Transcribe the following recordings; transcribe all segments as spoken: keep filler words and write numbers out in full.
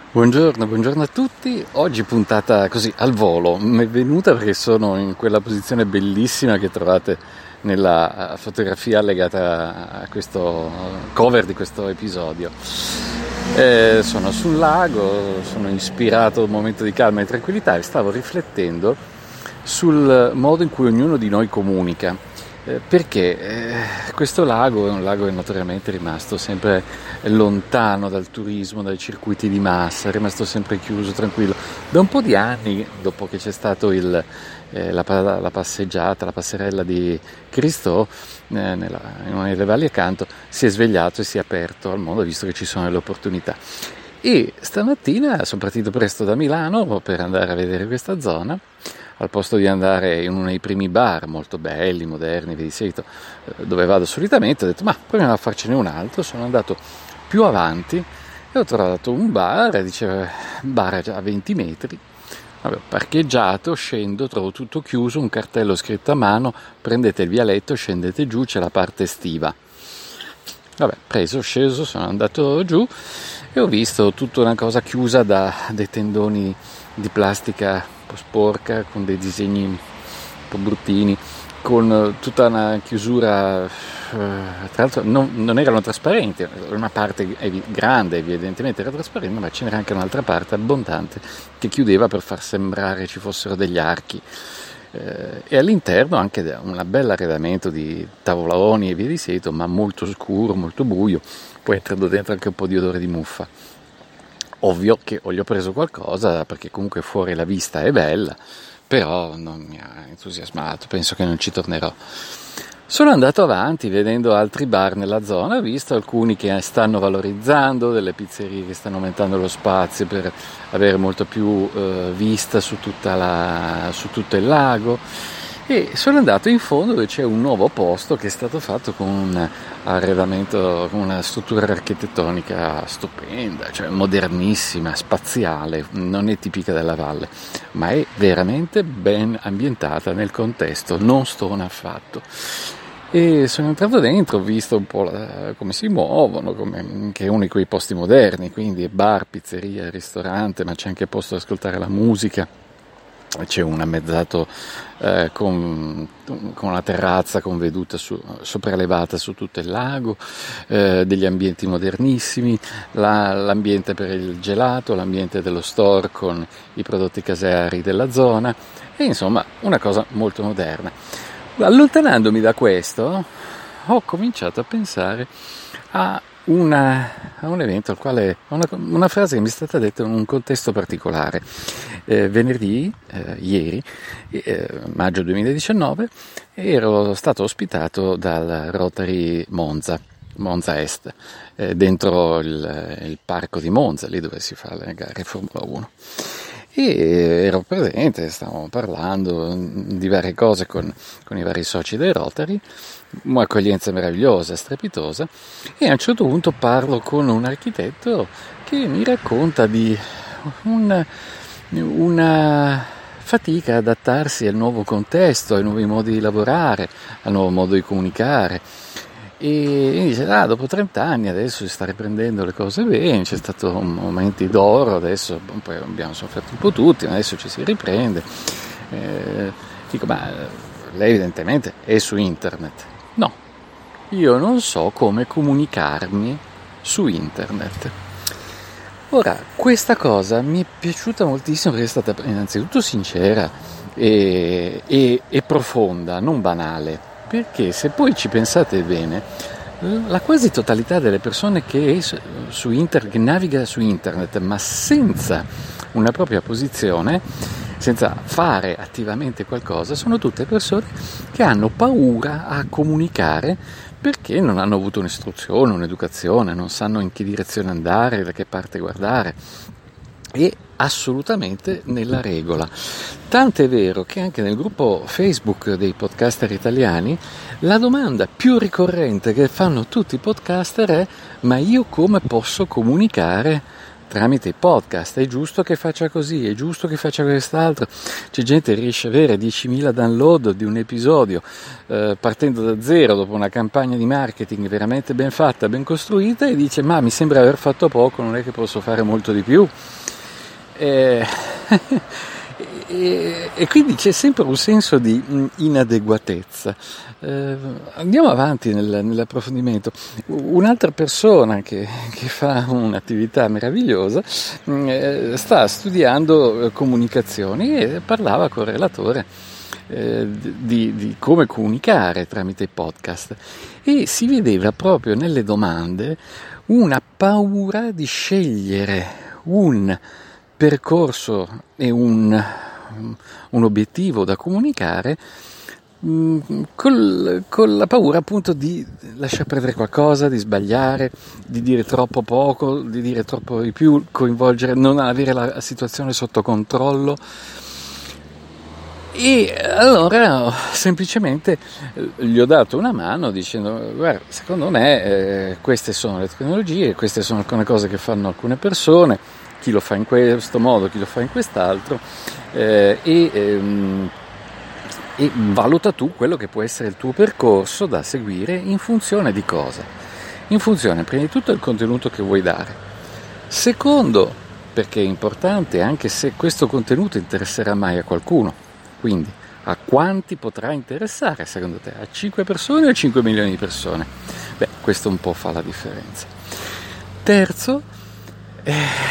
Buongiorno, buongiorno a tutti. Oggi puntata così al volo, mi è venuta perché sono in quella posizione bellissima che trovate nella fotografia legata a questo cover di questo episodio. Eh, sono sul lago, sono ispirato a un momento di calma e tranquillità e stavo riflettendo sul modo in cui ognuno di noi comunica. Eh, perché eh, questo lago è un lago che naturalmente è rimasto sempre lontano dal turismo, dai circuiti di massa, è rimasto sempre chiuso, tranquillo. Da un po' di anni, dopo che c'è stato il, eh, la, la passeggiata, la passerella di Cristo eh, nella, in una delle valli accanto, si è svegliato e si è aperto al mondo, visto che ci sono le opportunità. E stamattina sono partito presto da Milano per andare a vedere questa zona. Al posto di andare in uno dei primi bar molto belli, moderni, vi dicevo, dove vado solitamente, ho detto ma proviamo a farcene un altro. Sono andato più avanti e ho trovato un bar, diceva bar a venti metri, avevo parcheggiato, scendo, trovo tutto chiuso, un cartello scritto a mano, prendete il vialetto, scendete giù, c'è la parte estiva. Vabbè, preso, sceso, sono andato giù e ho visto tutta una cosa chiusa da dei tendoni di plastica un po' sporca, con dei disegni un po' bruttini, con tutta una chiusura, eh, tra l'altro non, non erano trasparenti, una parte grande evidentemente era trasparente, ma ce n'era anche un'altra parte abbondante che chiudeva per far sembrare ci fossero degli archi. Eh, e all'interno anche un bel arredamento di tavoloni e via di seguito, ma molto scuro, molto buio, poi entrando dentro anche un po' di odore di muffa. Ovvio che ho preso qualcosa perché comunque fuori la vista è bella, però non mi ha entusiasmato, penso che non ci tornerò. Sono andato avanti vedendo altri bar nella zona, ho visto alcuni che stanno valorizzando, delle pizzerie che stanno aumentando lo spazio per avere molto più eh, vista su, tutta la, su tutto il lago, e sono andato in fondo dove c'è un nuovo posto che è stato fatto con un arredamento, con una struttura architettonica stupenda, cioè modernissima, spaziale, non è tipica della valle, ma è veramente ben ambientata nel contesto, non stona affatto. E sono entrato dentro, ho visto un po' la, come si muovono, come, che è uno di quei posti moderni, quindi bar, pizzeria, ristorante, ma c'è anche posto ad ascoltare la musica. C'è un ammezzato eh, con, con una terrazza con veduta su, sopraelevata su tutto il lago, eh, degli ambienti modernissimi, la, l'ambiente per il gelato, l'ambiente dello store con i prodotti caseari della zona, e insomma una cosa molto moderna. Allontanandomi da questo ho cominciato a pensare a Una, a un evento al quale una, una frase che mi è stata detta in un contesto particolare. Eh, venerdì, eh, ieri, eh, maggio duemiladiciannove, ero stato ospitato dal Rotary Monza, Monza Est, eh, dentro il, il parco di Monza, lì dove si fa le gare Formula uno. E ero presente, stavamo parlando di varie cose con, con i vari soci dei Rotary, un'accoglienza meravigliosa, strepitosa, e a un certo punto parlo con un architetto che mi racconta di un, una fatica ad adattarsi al nuovo contesto, ai nuovi modi di lavorare, al nuovo modo di comunicare. E mi dice, ah, dopo trenta anni adesso si sta riprendendo le cose bene, c'è stato un momento d'oro, adesso poi abbiamo sofferto un po' tutti, adesso ci si riprende. Eh, dico, ma lei evidentemente è su internet. No, io non so come comunicarmi su internet. Ora, questa cosa mi è piaciuta moltissimo perché è stata innanzitutto sincera e, e, e profonda, non banale. Perché se poi ci pensate bene, la quasi totalità delle persone che, è su inter, che naviga su internet ma senza una propria posizione, senza fare attivamente qualcosa, sono tutte persone che hanno paura a comunicare perché non hanno avuto un'istruzione, un'educazione, non sanno in che direzione andare, da che parte guardare. E assolutamente nella regola. Tanto è vero che anche nel gruppo Facebook dei podcaster italiani la domanda più ricorrente che fanno tutti i podcaster è: ma io come posso comunicare tramite i podcast. È giusto che faccia così, è giusto che faccia quest'altro. C'è gente che riesce a avere diecimila download di un episodio eh, partendo da zero dopo una campagna di marketing veramente ben fatta, ben costruita, e dice: ma mi sembra aver fatto poco, non è che posso fare molto di più. E, e, e quindi c'è sempre un senso di inadeguatezza. Eh, andiamo avanti nel, nell'approfondimento. Un'altra persona che, che fa un'attività meravigliosa eh, sta studiando comunicazioni e parlava con il relatore eh, di, di come comunicare tramite i podcast, e si vedeva proprio nelle domande una paura di scegliere un percorso e un, un obiettivo da comunicare Col, con la paura appunto di lasciar perdere qualcosa, di sbagliare, di dire troppo poco, di dire troppo di più, coinvolgere, non avere la situazione sotto controllo. E allora semplicemente gli ho dato una mano dicendo: guarda, secondo me eh, queste sono le tecnologie, queste sono alcune cose che fanno alcune persone, chi lo fa in questo modo, chi lo fa in quest'altro, eh, e ehm, e valuta tu quello che può essere il tuo percorso da seguire in funzione di cosa? In funzione prima di tutto del contenuto che vuoi dare. Secondo, perché è importante anche se questo contenuto interesserà mai a qualcuno, quindi a quanti potrà interessare secondo te? A cinque persone o a cinque milioni di persone? Beh, questo un po' fa la differenza. Terzo, eh,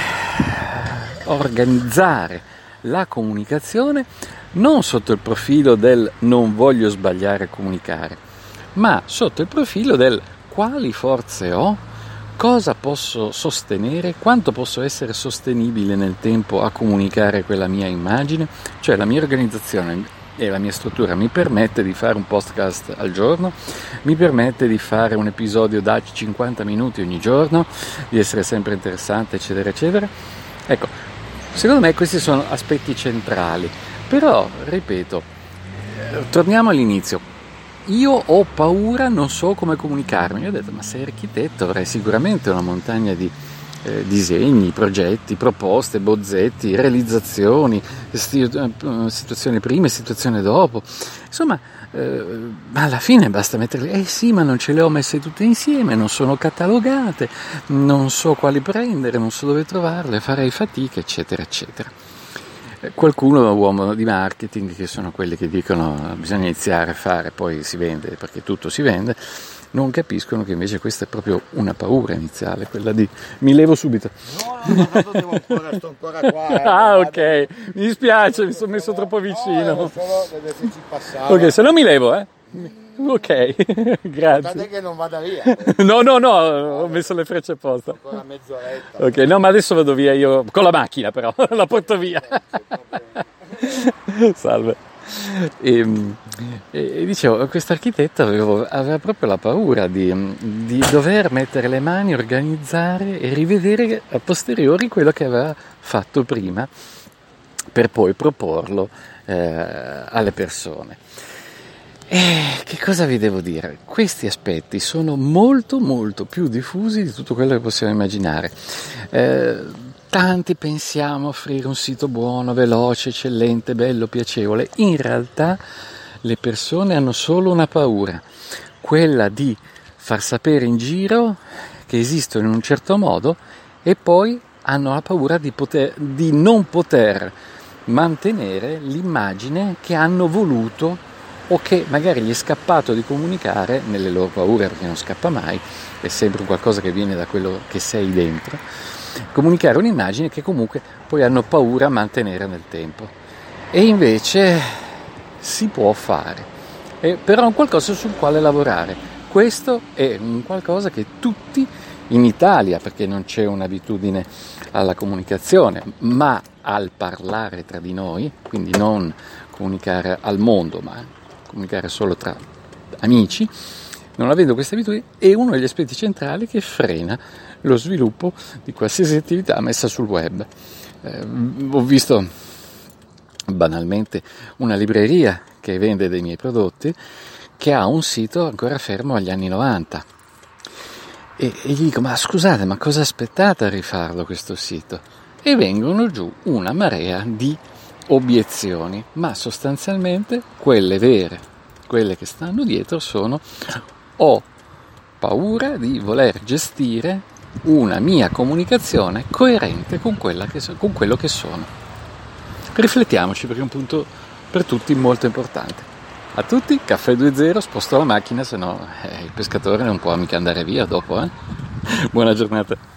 organizzare la comunicazione non sotto il profilo del non voglio sbagliare a comunicare, ma sotto il profilo del quali forze ho, cosa posso sostenere, quanto posso essere sostenibile nel tempo a comunicare quella mia immagine, cioè la mia organizzazione e la mia struttura mi permette di fare un podcast al giorno, mi permette di fare un episodio da cinquanta minuti ogni giorno, di essere sempre interessante, eccetera, eccetera. Ecco, secondo me questi sono aspetti centrali. Però, ripeto, torniamo all'inizio. Io ho paura, non so come comunicarmi. Io ho detto: ma sei architetto, avrai sicuramente una montagna di eh, disegni, progetti, proposte, bozzetti, realizzazioni, sti- situazioni prima e situazioni dopo. Insomma, eh, alla fine basta metterle. Eh sì, ma non ce le ho messe tutte insieme, non sono catalogate, non so quali prendere, non so dove trovarle, farei fatica, eccetera, eccetera. Qualcuno, uomo di marketing, che sono quelli che dicono bisogna iniziare a fare, poi si vende, perché tutto si vende, non capiscono che invece questa è proprio una paura iniziale, quella di mi levo subito. No, no, no, devo ancora, sto ancora qua. Eh, ah, ok, mi dispiace, mi sono messo troppo vicino. No, solo vedete ci passava. Ok, se no mi levo, eh. Ok, grazie. Guardate che non vada via. No, no, no, ho messo le frecce apposta. Ancora mezz'oretta. Ok, no, ma adesso vado via io, con la macchina però, la porto via. Salve. E, e, e dicevo, questo architetto aveva, aveva proprio la paura di, di dover mettere le mani, organizzare e rivedere a posteriori quello che aveva fatto prima per poi proporlo eh, alle persone. E che cosa vi devo dire? Questi aspetti sono molto molto più diffusi di tutto quello che possiamo immaginare. Eh, tanti pensiamo a offrire un sito buono, veloce, eccellente, bello, piacevole. In realtà le persone hanno solo una paura, quella di far sapere in giro che esistono in un certo modo, e poi hanno la paura di, poter, di non poter mantenere l'immagine che hanno voluto o che magari gli è scappato di comunicare nelle loro paure, perché non scappa mai, è sempre qualcosa che viene da quello che sei dentro, comunicare un'immagine che comunque poi hanno paura a mantenere nel tempo. E invece si può fare, è però un qualcosa sul quale lavorare. Questo è un qualcosa che tutti in Italia, perché non c'è un'abitudine alla comunicazione, ma al parlare tra di noi, quindi non comunicare al mondo, ma comunicare solo tra amici, non avendo questa abitudine, è uno degli aspetti centrali che frena lo sviluppo di qualsiasi attività messa sul web. Eh, ho visto banalmente una libreria che vende dei miei prodotti che ha un sito ancora fermo agli anni novanta. e, e gli dico: ma scusate, ma cosa aspettate a rifarlo questo sito? E vengono giù una marea di obiezioni, ma sostanzialmente quelle vere, quelle che stanno dietro sono: ho paura di voler gestire una mia comunicazione coerente con, quella che so, con quello che sono. Riflettiamoci, perché è un punto per tutti molto importante. A tutti, caffè due zero, sposto la macchina, se no eh, il pescatore non può mica andare via dopo. Eh? Buona giornata.